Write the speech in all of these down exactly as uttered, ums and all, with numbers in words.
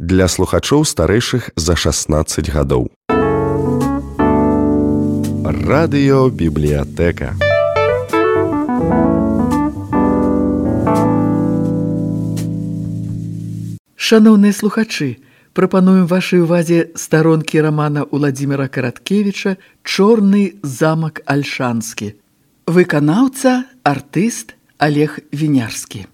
для слухачоў старэйшых за шаснаццаць гадоў. Радыёбібліятэка. Шаноўныя слухачы, прапануем вашай увазе старонкі рамана Уладзіміра Караткевіча «Чорны замак Альшанскі». Выканаўца, артыст Олег Вінярскі.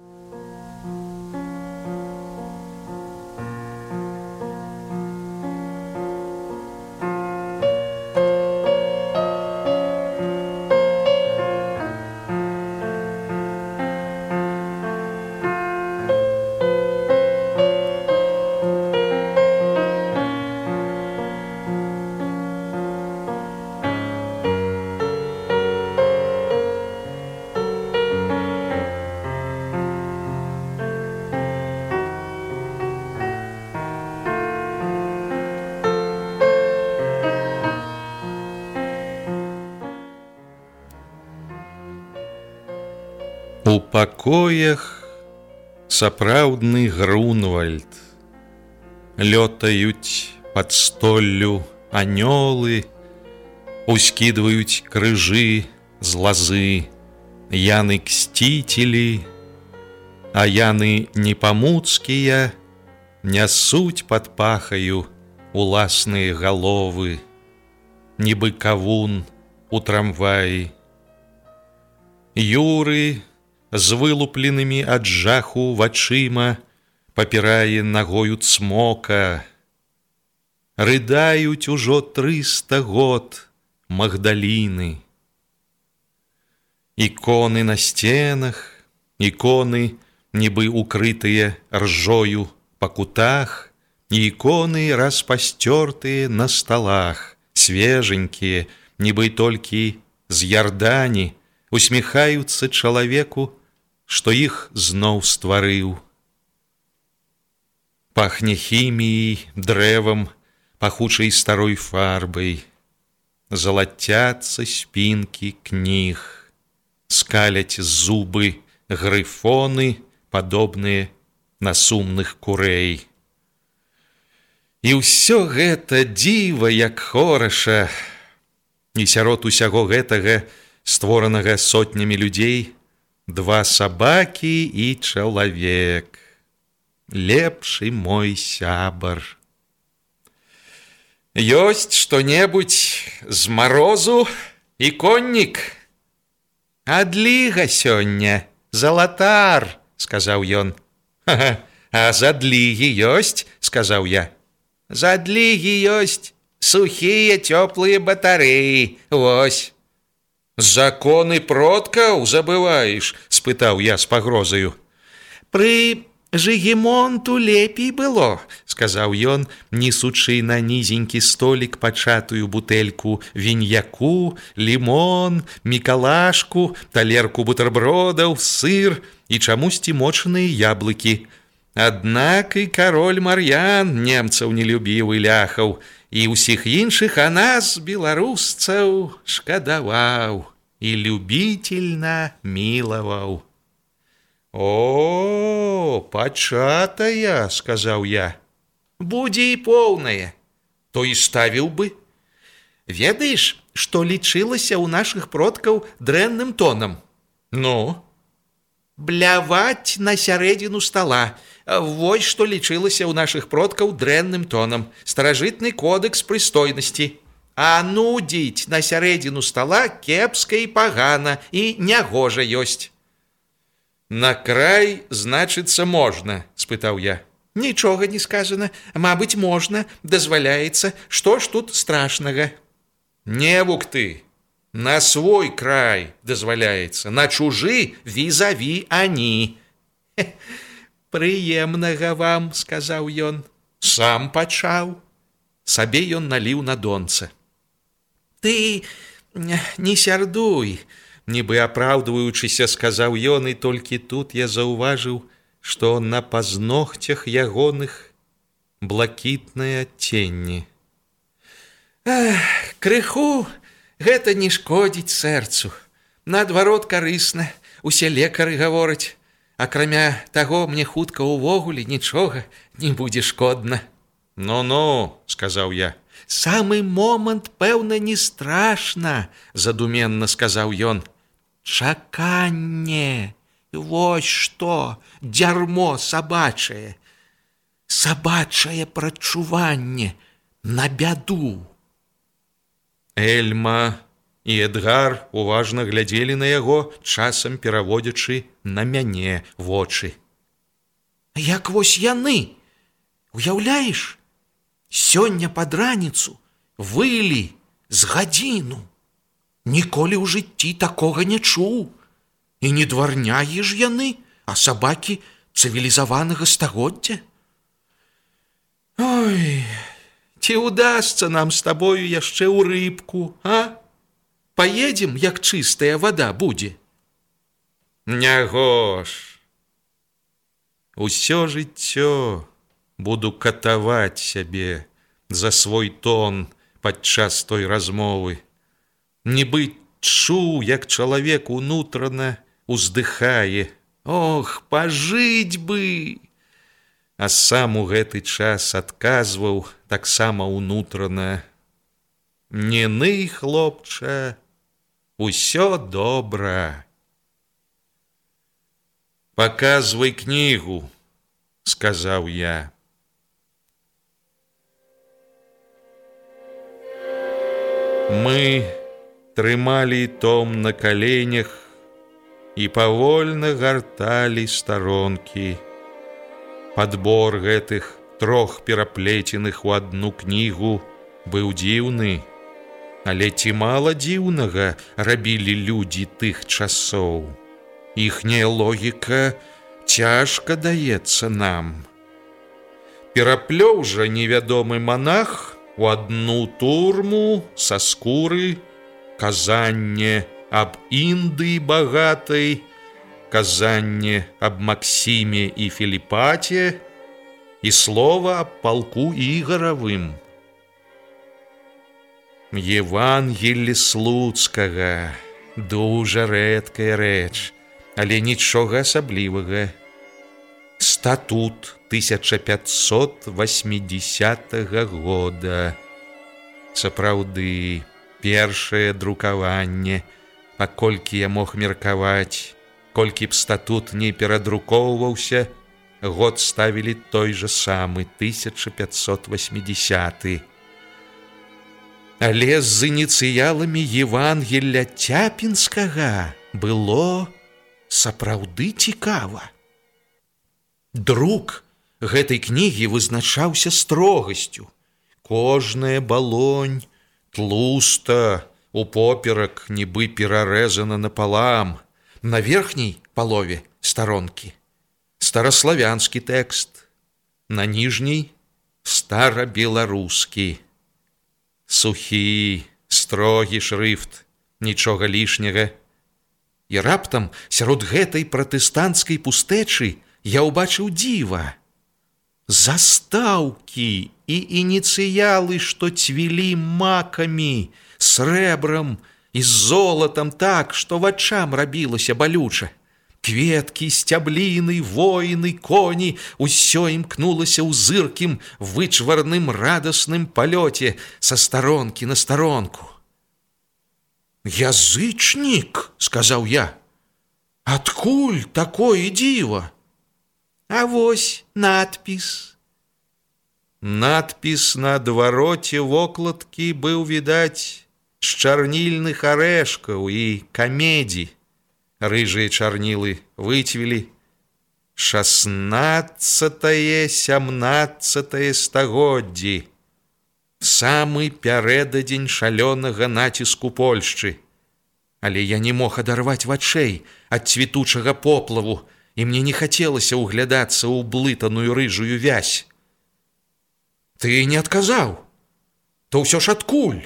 У пакоях сапраўдны Грунвальд. Лётаюць пад столлю анёлы, ускідваюць крыжы з лазы, яны ксціцелі, а яны непамуцкія нясуць пад пахаю уласныя галовы, нібы кавун у трамваі. Юры з вылупленымі ад жаху вачыма папірае нагою цмока. Рыдаюць ужо трыста год Магдаліны. Іконы на сценах, іконы, нібы укрытыя ржою па кутах, і іконы распасцёртыя на сталах, свеженькія, нібы толькі з Ярдані, усміхаюцца чалавеку, што іх зноў стварыў. Пахне хіміяй, дрэвам, пахучай старой фарбай. Залацяцца спінкі кніг, скаляць зубы грыфоны, падобныя на сумных курэй. І ўсё гэта дзіва, як хораша, і сярод усяго гэтага, створанага сотнямі людзей, два сабакі і чалавек, лепшы мой сябар. Ёсць што-небудзь з марозу і коннік? Адліга сёння, залатар, сказаў ён. Ха-ха, а з адлігі ёсць, сказаў я. З адлігі ёсць сухія цёплыя батарэі, вось. «Законы продкаў забываеш?» – спытаў я з пагрозаю. «Пры Жыгімонту лепей было», – сказаў ён, несучы на нізенькі столік пачатую бутэльку віньяку, лімон, мікалашку, талерку бутэрбродаў, сыр і чамусьці мочаныя яблыкі. Аднак і кароль Мар'ян немцаў не любіў і ляхаў, і ўсіх іншых, а нас, беларусцаў, шкадаваў і любітельна мілаваў. «О, пачатая», – сказаў я. «Будзе і поўная, то і ставіў бы. Ведаеш, што лічылася ў нашых продкаў дрэнным тонам? Ну? Бляваць на сярэдзіну стала. Вось што лічылася ў нашых продкаў дрэнным тонам. Старажытны кодэкс прыстойнасці. А нудзіць на сярэдзіну стала кепска і пагана, і нягожа ёсць». «На край, значыцца, можна?» – спытаў я. «Нічога не сказана. Мабыць, можна, дазваляецца. Што ж тут страшнага?» «Невук ты. На свой край дазваляецца, на чужы візаві ані». «Прыемнага вам», – сказаў ён. «Сам пачаў». Сабе ён наліў на донца. «Ты не сярдуй», нібы апраўдваючыся, сказаў ён, і толькі тут я заўважыў, што на пазногцях ягоных блакітнае адценне. «Крыху гэта не шкодзіць сэрцу. Наадварот, карысна, усе лекары гавораць. Акрамя таго, мне хутка ўвогуле нічога не будзе шкодна. Ну-ну, сказаў я. Самы момант, пэўна, не страшна, задуменна сказаў ён. Чаканне, вось што, дзярмо сабачае. Сабачае прадчуванне на бяду. Эльма і Эдгар уважна глядзелі на яго, часам пераводзячы на мяне вочы. Як вось яны, уяўляеш? Сёння пад раніцу вылі з гадзіну. Ніколі ў жыцці такога не чуў. І не дварняі ж яны, а сабакі цывілізаванага стагоддзя. Ой, ці ўдасца нам з табою яшчэ ў рыбку, а? Паедзем, як чыстая вада будзе. Нягош. Усё жыццё буду катаваць сябе за свой тон падчас той размовы. Нібы чуў, як чалавек унутрана уздыхае. Ох, пажыць бы! А сам у гэты час адказваў таксама унутрана. Не ны, хлопча, усё добра. Паказвай кнігу, сказаў я. Мы трымалі том на каленях і павольна гарталі старонкі. Падбор гэтых трох пераплеценых у адну кнігу быў дзіўны, але ці мала дзіўнага рабілі людзі тых часоў. Іхняя логіка цяжка даецца нам. Пераплёў жа невядомы манах у одну турму са скуры казанне аб Індыі багатай, казанне аб Максіме і Філіпаце і слова аб палку Ігаравым. Евангелле Слуцкага дужа рэдкая рэч, але нічога асаблівага. Статут тысяча пятьсот восьмидесятого года. Сапраўды, першае друкаванне, паколькі я мог меркаваць, колькі б статут не перадрукоўваўся, год ставілі той жа самы тысяча пятьсот восьмидесятый. Але з ініцыяламі Евангелля Цяпінскага было сапраўды цікава. Друк гэтай кнігі вызначаўся строгасцю. Кожная балонь тлуста, упоперак нібы перарэзана напалам. На верхняй палове старонкі стараславянскі тэкст, на ніжняй старабеларускі. Сухі, строгі шрыфт, нічога лішняга. І раптам сярод гэтай пратэстанцкай пустэчы я ўбачыў дзіва. Застаўкі і ініцыялы, што цвілі макамі, срэбрам і золатам так, што вачам рабілася балюча. Кветкі, сцябліны, воіны, коні, усё імкнулася ў зыркім, вычварным, радасным палёце са старонкі на старонку. «Язычнік!» – сказаў я. «Адкуль такое дзіва?» А вось надпіс. Надпіс на адвароце вокладкі быў відаць з чарнільных арэшкаў і камедзі. Рыжыя чарнілы выцвілі. шаснаццатае сямнаццатае стагоддзі. Самы пярэдадзень шалёнага націску Польшчы. Але я не мог адарваць вачэй ад цвітучага поплаву, і мне не хацелася ўглядацца ў блытаную рыжую вязь. Ты не адказаў, то ўсё ж адкуль?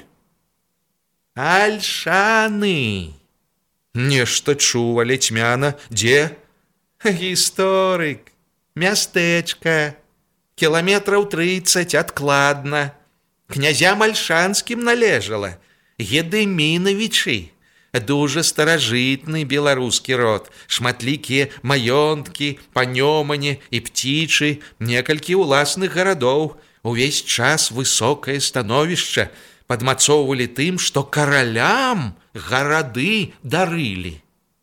Альшаны. Нешта чуў, але цьмяна. Дзе? Гісторык. Мястэчка. Кіламетраў трыццаць адкладна. Князям альшанскім належала. Гедымінавічы. Дужа старажытны беларускі род, шматлікія маёнткі, панёмане і пцічы, некалькі ўласных гарадоў, увесь час высокае становішча падмацоўвалі тым, што каралям гарады дарылі.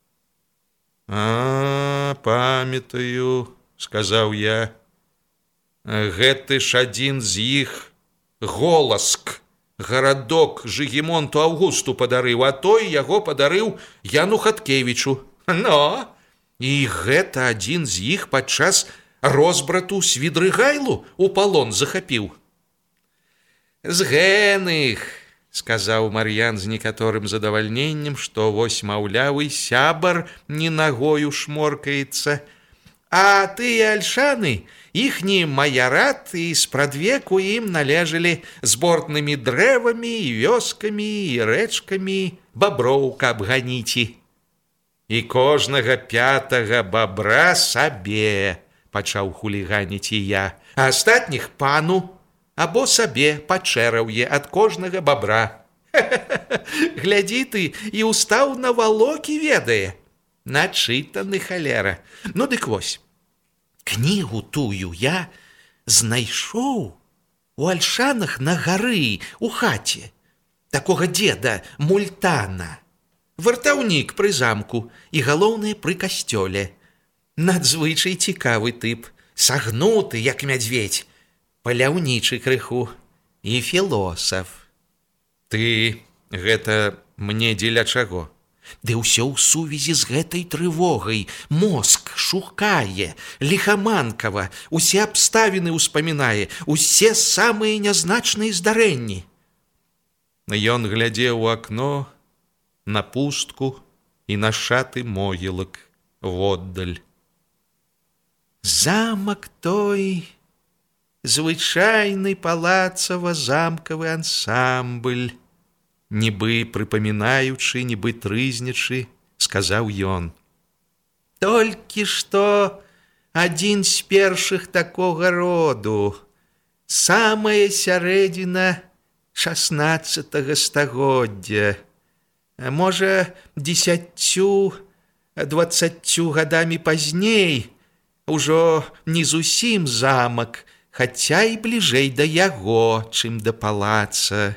А, памятаю, сказаў я. Гэты ж адзін з іх Голаск, гарадок Жыгімонту Аўгусту падарыў, а той яго падарыў Яну Хаткевічу. Но, і гэта адзін з іх падчас розбрату Свідрыгайлу у палон захапіў. З гэных, сказаў Мар'ян з некаторым задавальненнем, што вось маўлявы сябар не нагою шморкаецца. А тыя альшаны, іхні маярат і спрадвеку ім належалі збортнымі дрэвамі і вёскамі і рэчкамі баброў, каб ганіці. І кожнага пятага бабра сабе, пачаў хуліганіць і я, а астатніх пану або сабе па чэраўе ад кожнага бабра. Глядзі ты, і ўстаў на валокі ведае. Начытаны халера. Ну дык вось, кнігу тую я знайшоў у альшанах на гары у хаце такога дзеда Мультана. Вартаўнік пры замку і галоўнае пры касцёле. Надзвычай цікавы тып, сагнуты, як мядзведзь, паляўнічы крыху і філосаф. Ты гэта мне дзеля чаго? Ды ўсё ў сувязі з гэтай трывогай. Мозг шукае, ліхаманкава, усе абставіны ўспамінае, усе самыя нязначныя здарэнні. Ён глядзеў у акно, на пустку і на шаты могілак воддаль. Замак той, звычайны палацава-замкавы ансамбль, нібы прыпамінаючы, нібы трызнячы, сказаў ён. Толькі што адзін з першых такога роду, самая сярэдзіна шаснаццатага стагоддзя, можа, дзесяццю, дваццаццю гадамі пазней, ужо не зусім замак, хаця і бліжэй да яго, чым да палаца.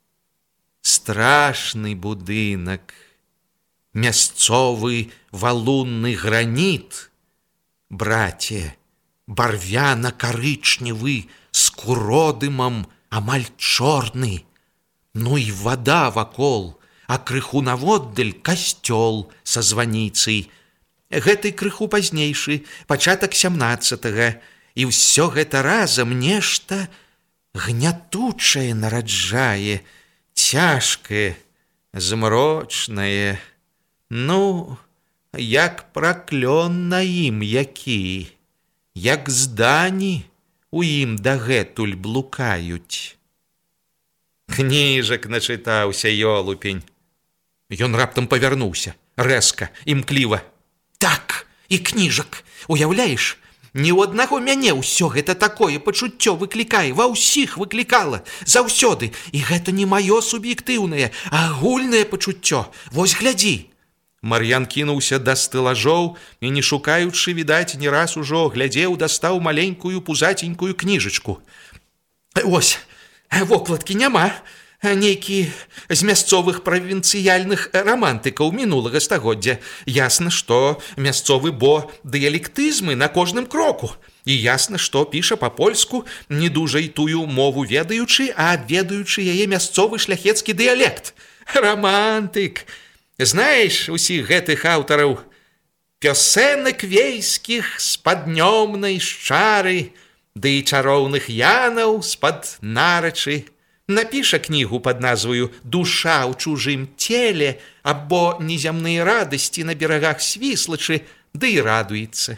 Страшны будынак, мясцовы валунны граніт, браце, барвяна-карычневы, з куродымам, амаль чорны, ну і вада вакол, а крыху наводдаль касцёл са званіцай. Гэты крыху пазнейшы, пачатак сямнаццатага, і ўсё гэта разам нешта гнятучае нараджае, цяжкае, змрочнае, ну, як праклён на ім які, як здані у ім дагэтуль блукаюць. Кніжак начытаўся ёлупень. Ён раптам павярнуўся, рэзка, імкліва. Так, і кніжак, уяўляеш? Ні ў аднаго мяне ўсё гэта такое пачуццё выклікае, ва ўсіх выклікала, заўсёды. І гэта не маё суб'ектыўнае, а агульнае пачуццё. Вось глядзі. Мар'ян кінуўся да стэлажоў і, не шукаючы, відаць, не раз ужо глядзеў, дастаў маленькую пузатенькую кніжачку. Вось, вокладкі няма. Нейкі з мясцовых правінцыяльных рамантыкаў мінулага стагоддзя. Ясна, што мясцовы бо дыялектызмы на кожным кроку. І ясна, што піша па-польску, не дужа і тую мову ведаючы, а ведаючы яе мясцовы шляхецкі дыялект. Рамантык! Знаеш усіх гэтых аўтараў? Пёсэнак вейскіх з-пад днёмнай шчары, ды і чароўных янаў з-пад нарачы. Напіша кнігу пад назваю «Душа ў чужым целе» або «Незямныя радасці на берагах Свіслачы», ды і радуецца.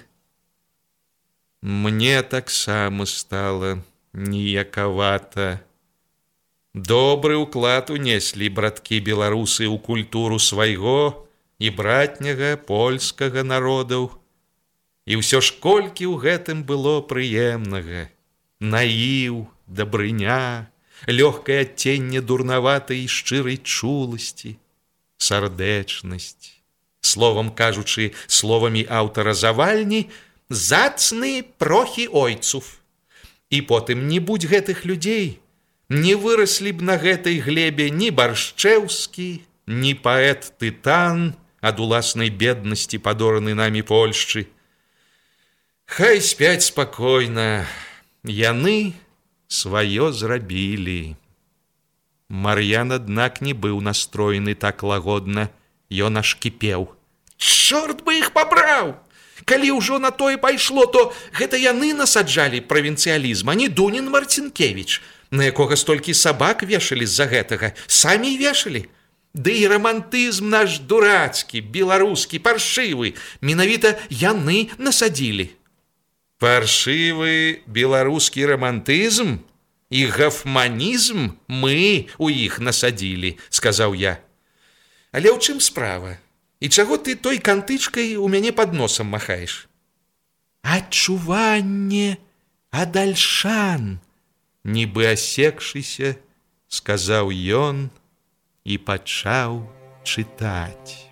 Мне таксама стала ніякавата. Добры ўклад унеслі браткі-беларусы ў культуру свайго і братняга польскага народаў. І ўсё ж колькі ў гэтым было прыемнага. Наіў, дабрыня, лёгкае адценне дурнаватай і шчырай чуласці. сардэчнасць. Словам кажучы, словамі аўтара завальні, зацны прохі ойцув. І потым не будь гэтых людзей, не выраслі б на гэтай глебе ні Баршчэўскі, ні паэт Тытан, ад уласнай беднасці падораны намі Польшчы. Хай спяць спакойна, яны сваё зрабілі. Мар'ян, аднак, не быў настроены так лагодна, ён аж кіпеў. Чорт бы іх пабраў! Калі ўжо на тое пайшло, то гэта яны насаджалі правінцыялізм, а не Дунін Марцінкевіч, на якога столькі сабак вешалі з-за гэтага, самі і вешалі. Ды і рамантызм наш дурацкі, беларускі, паршывы, менавіта яны насадзілі. Паршывы беларускі рамантызм і гафманізм мы у іх насадзілі, сказаў я. Але ў чым справа? І чаго ты той кантычкай у мяне пад носам махаеш? Адчуванне ад альшан, нібы асекшыся, сказаў ён і пачаў чытаць.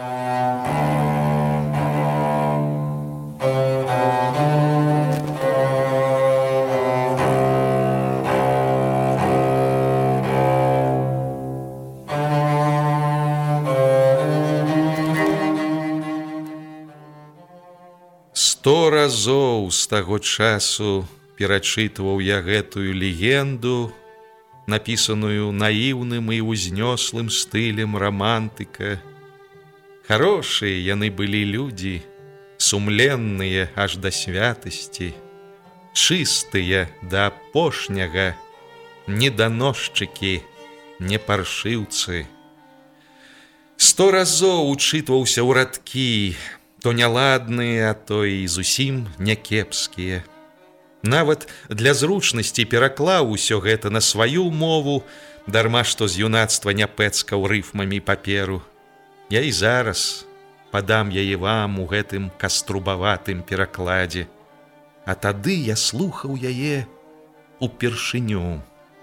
Сто разоў з таго часу перачытваў я гэтую легенду, напісаную наіўным і ўзнёслым стылем рамантыка. Харошыя яны былі людзі, сумленныя аж да святасці, чыстыя да апошняга, не даносчыкі, не паршыўцы. Сто разоў учытваўся ў радкі, то няладныя, а то і зусім някепскія. Нават для зручнасці пераклаў усё гэта на сваю мову, дарма што з юнацтва не пэцкаў рыфмамі паперу. Я і зараз падам яе вам у гэтым каструбаватым перакладзе, а тады я слухаў яе упершыню.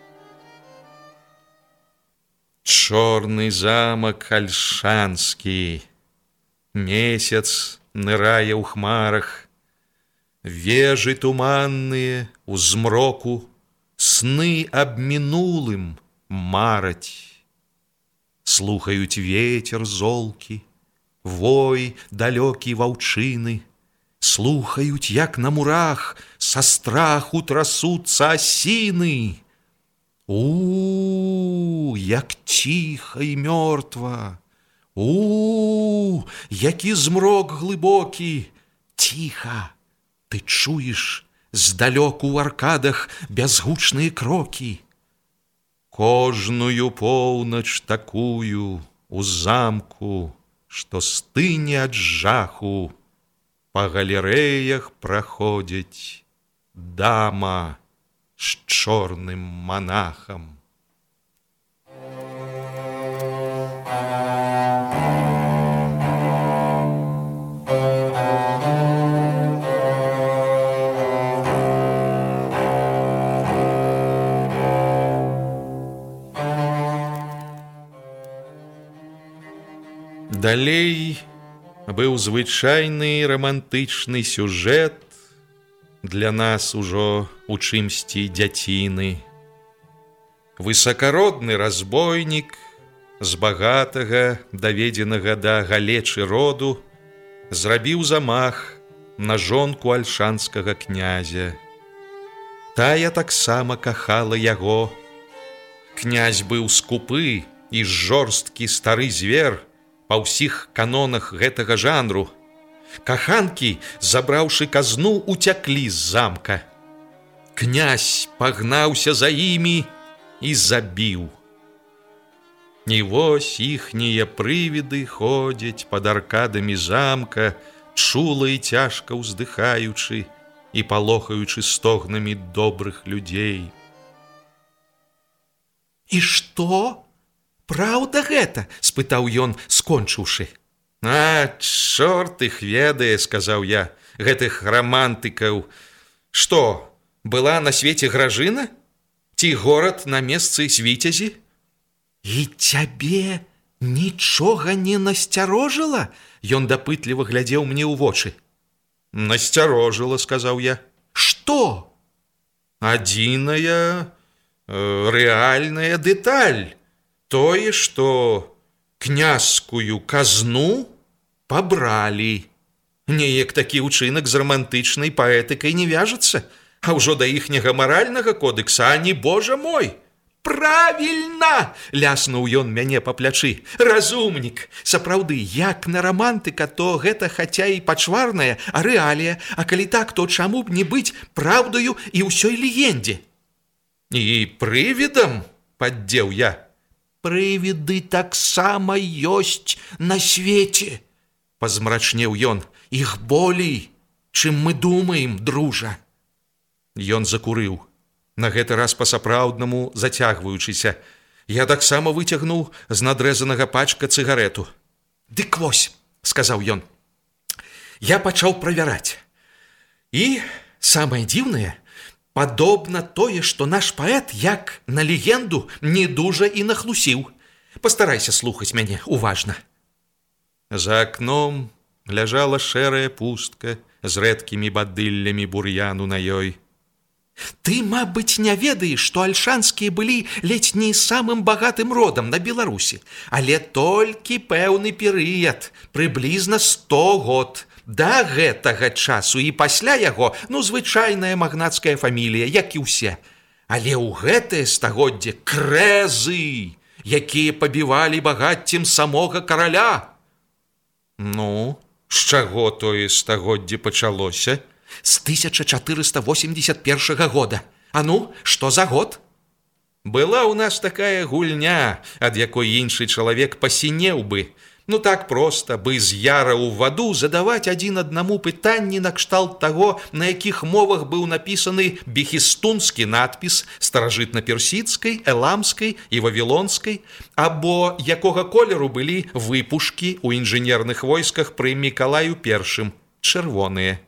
Чорны замак альшанскі, месяц нырае ў хмарах, вежы туманныя ў змроку, сны аб мінулым мараць. Слухаюць ветер золкі, вой далёкі ваўчыны, слухаюць, як на мурах са страху трасуцца асіны. У, як ціха і мёртва! У, які змрок глыбокі! Ціха! Ты чуеш здалёку ў аркадах бязгучныя крокі. Кожную поўнач такую у замку, што стыне ад жаху, па галерэях праходзіць дама з чорным манахам. Далей быў звычайны рамантычны сюжэт, для нас ужо у чымсьці дзяціны. Высакародны разбойнік з багатага, даведзенага да галечы роду, зрабіў замах на жонку альшанскага князя. Тая таксама кахала яго. Князь быў скупы і жорсткі стары звер па ўсіх канонах гэтага жанру. Каханкі, забраўшы казну, уцяклі з замка. Князь пагнаўся за імі і забіў. І вось іхнія прывіды ходзяць пад аркадамі замка, чула і цяжка ўздыхаючы і палохаючы стогнамі добрых людзей. І што? Праўда гэта? Спытаў ён, скончыўшы. А, чорт іх ведае, сказаў я, гэтых рамантыкаў. Што, была на свеце Гражына? Ці горад на месцы свіцязі? І цябе Нічога не насцярожыла? Ён дапытліва глядзеў мне ў вочы. Насцярожыла, сказаў я. Што? Адзіная э, рэальная дэталь. Тое, што князскую казну пабралі. Неяк такі ўчынак з рамантычнай паэтыкай не вяжацца, а ўжо да іхняга маральнага кодекса, ані, божа мой! Правільна! Ляснуў ён мяне па плячы. Разумнік! Сапраўды, як на рамантыка, то гэта хаця і пачварная, а рэалія, а калі так, то чаму б не быць праўдаю і ўсёй легендзе? І прывідам, паддзеў я. Прывіды таксама ёсць на свеце, пазмрачнеў ён. Іх болей, чым мы думаем, дружа. Ён закурыў, на гэты раз па-сапраўднаму зацягваючыся. Я таксама выцягнуў з надрэзанага пачка цыгарету. Дык вось, сказаў ён. Я пачаў правяраць. І самае дзіўнае, падобна тое, што наш паэт, як на легенду, не дужа і нахлусіў. Пастарайся слухаць мяне уважна. За акном ляжала шэрая пустка з рэдкімі бадыллямі бур'яну на ёй. Ты, мабыць, не ведаеш, што альшанскія былі ледзь не самым багатым родам на Беларусі, але толькі пэўны перыяд, прыблізна сто год. Да гэтага часу і пасля яго, ну, звычайная магнацкая фамілія, як і ўсе. Але ў гэтае стагоддзе крэзы, якія пабівалі багаццем самога караля. Ну, з чаго тое стагоддзе пачалося? З тысяча чатырыста восемьдесят першага года. А ну, што за год? Была ў нас такая гульня, ад якой іншы чалавек пасінеў бы. Ну так проста, бы з яра ў ваду задаваць адзін аднаму пытанні накшталт таго, на якіх мовах быў напісаны бехістунскі надпіс старажытна-персідскай, эламскай і вавілонскай, або якога колеру былі выпушкі ў інжынерных войсках пры Мікалаю Першым, чырвоныя.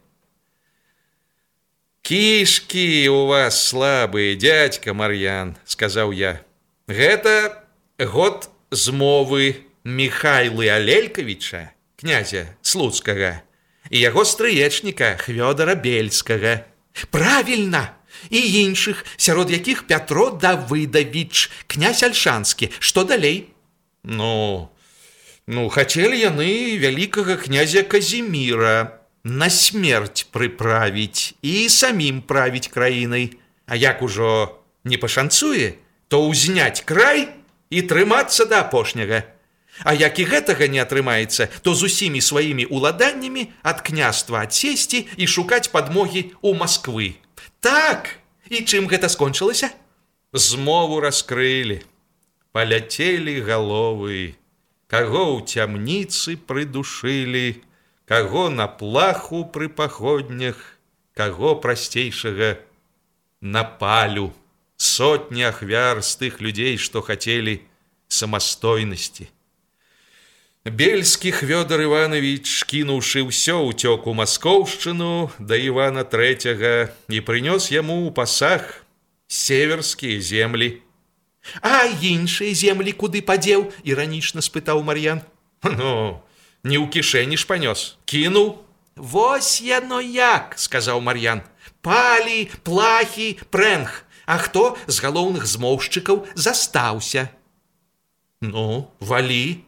Кішкі у вас слабыя, дядька Мар'ян, сказаў я. Гэта год змовы Михайлы Алелькавіча, князя Слуцкага, і яго стрыечніка Хвёдара Бельскага. Правільна! І іншых, сярод якіх Пятро Давыдавіч, князь Альшанскі. Што далей? Ну, ну, хацелі яны вялікага князя Казіміра на смерць прыправіць і самім правіць краінай. А як ужо не пашанцуе, то ўзняць край і трымацца да апошняга. А як і гэтага не атрымаецца, то з усімі сваімі уладаннямі ад княства адсесці і шукаць падмогі ў Масквы. Так, і чым гэта скончылася? Змову раскрылі, паляцелі галовы, каго ў цямніцы прыдушылі, каго на плаху пры паходнях, каго прасцейшага на палю. Сотні ахвяр з тых людзей, што хацелі самастойнасці. Бельскі Хвёдар Іванович, кінуўшы ўсё, уцёк у Маскоўшчыну да Івана Трэцяга і прынёс яму ў пасаг северскія землі. А іншыя землі куды падзеў? Іранічна спытаў Мар'ян. Ну, не ў кішэні ж панёс, кінуў. Вось яно як, сказаў Мар'ян. Палі, плахі, прэнг. А хто з галоўных змоўшчыкаў застаўся? Ну, валі.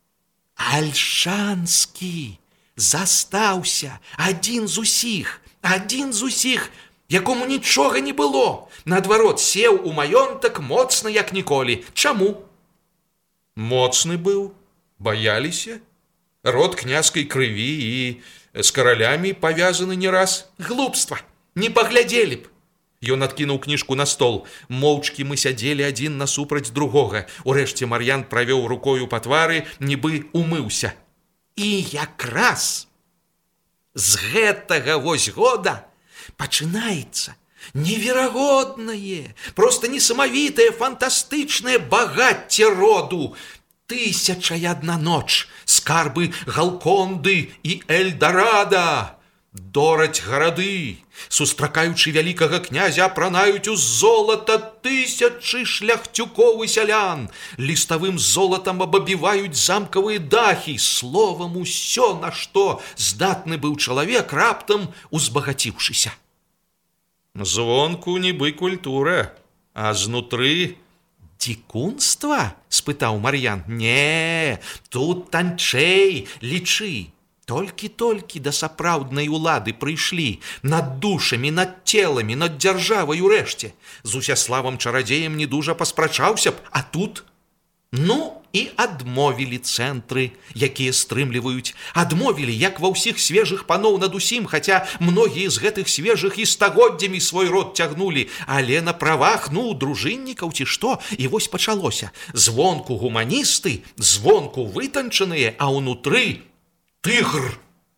Альшанскі застаўся, адзін з усіх, адзін з усіх, якому нічога не было. Наадварот, сеў у маёнтак моцна, як ніколі. Чаму? Моцны быў, баяліся. Род княжскай крыві і з каралямі павязаны не раз. Глупства, не паглядзелі б. Ён адкінуў кніжку на стол. Моўчкі мы сядзелі адзін насупраць другога. Урэшце Мар'ян правёў рукою па твары, нібы умыўся. І якраз з гэтага вось года пачынаецца неверагоднае, проста несамавітае, фантастычнае багацце роду. Тысяча і адна ноч, скарбы Галконды і Эльдорадо. дораць гарады, сустракаючы вялікага князя, апранаюць у золата тысячы шляхцюкоў і сялян, ліставым золатам абабіваюць замкавыя дахі, словам, усё, на што здатны быў чалавек, раптам узбагаціўшыся. Звонку нібы культура, а знутры дзікунства? Спытаў Мар'ян. Не, тут танчэй, лічы. Толькі-толькі да сапраўднай улады прыйшлі, над душамі, над целамі, над дзяржавай урэшце. З Усяславам чарадзеем не дужа паспрачаўся б, а тут... Ну, і адмовілі цэнтры, якія стрымліваюць. Адмовілі, як ва ўсіх свежых паноў над усім, хаця многія з гэтых свежых і стагоддзямі свой род цягнулі. Але на правах, ну, дружыннікаў ці што, і вось пачалося. Звонку гуманісты, звонку вытанчаныя, а ўнутры тыгр.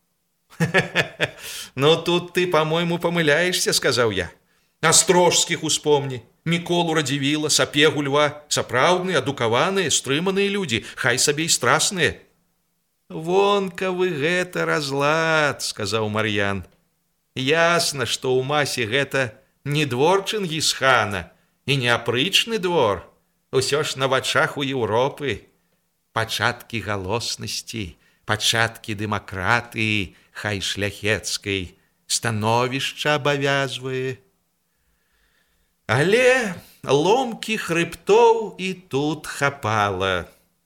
Ну, тут ты, по-мойму, памыляешься, сказаў я. Астрожскіх успомні. Міколу Радзівіла, Сапегу Льва, сапраўдныя, адукаваныя, стрыманыя людзі, хай сабе і страсныя. Вонкавы гэта разлад, сказаў Мар'ян. Ясна, што ў масе гэта не двор Чынгісхана і не апрычны двор. Усё ж на вачах у Еўропы. Пачаткі галоснасці, пачаткі дэмакратыі, хай шляхецкай, становішча абавязвае. Але ломкі хрыбтоў і тут хапала.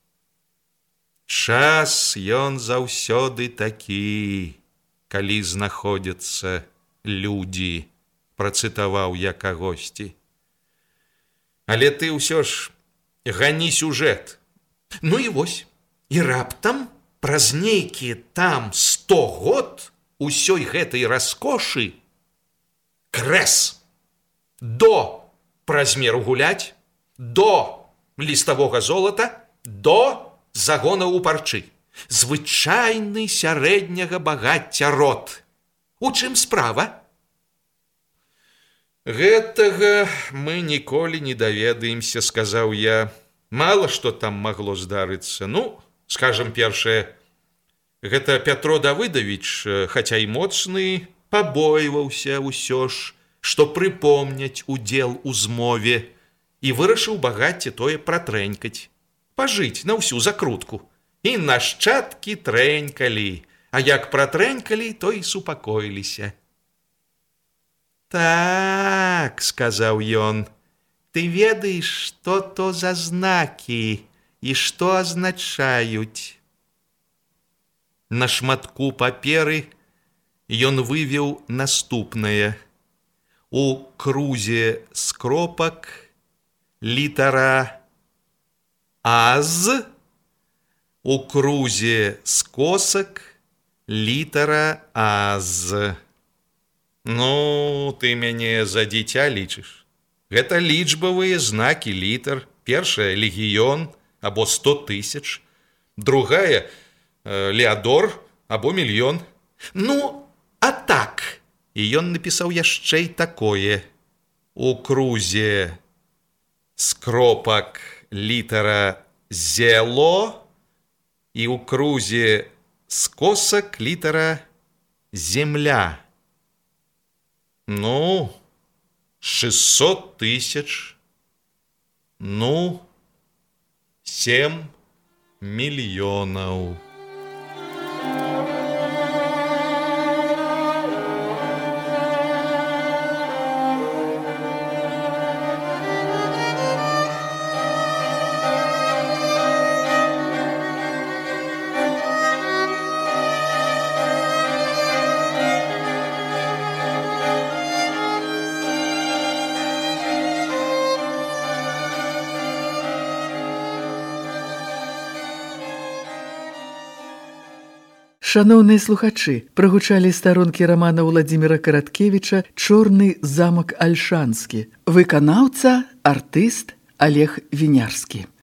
Час ён заўсёды такі, калі знаходзяцца людзі, працытаваў я кагосьці. Але ты ўсё ж гані сюжэт. Ну і вось, і раптам праз нейкія там сто год усёй гэтай раскошы крэс. До празмеру гуляць, до ліставога золата, до загонаў у парчы. Звычайны сярэдняга багацця род. У чым справа? Гэтага мы ніколі не даведаемся, сказаў я. Мала што там магло здарыцца. Ну, скажам, першае, гэта Пятро Давыдавіч, хаця і моцны, пабойваўся ўсё ж, што прыпомняць удзел у змове, і вырашыў багацце тое пратрэнькаць, пажыць на ўсю закрутку. І нашчадкі трэнькалі, а як пратрэнькалі, то і супакоіліся. Так, сказаў ён, ты ведаеш, што то за знакі і што азначаюць. На шматку паперы ён вывеў наступнае. У крузе скропак літара «Аз», у крузе скосак літара «Аз». Ну, ты мяне за дзіця лічыш. Гэта лічбавыя знакі літар. Першая — легіён, або сто тысяч. Другая — леадор, або мільён. Ну, а так... І ён напісаў яшчэ й такое. У крузе скропак літара «Зело» і ў крузе скосак літара «Земля». Ну, шестьсот тысяч. Ну, семь мільёнаў. Шаноўныя слухачы, прагучалі старонкі рамана Уладзіміра Караткевіча «Чорны замак Альшанскі». Выканаўца, артыст Олег Вінярскі.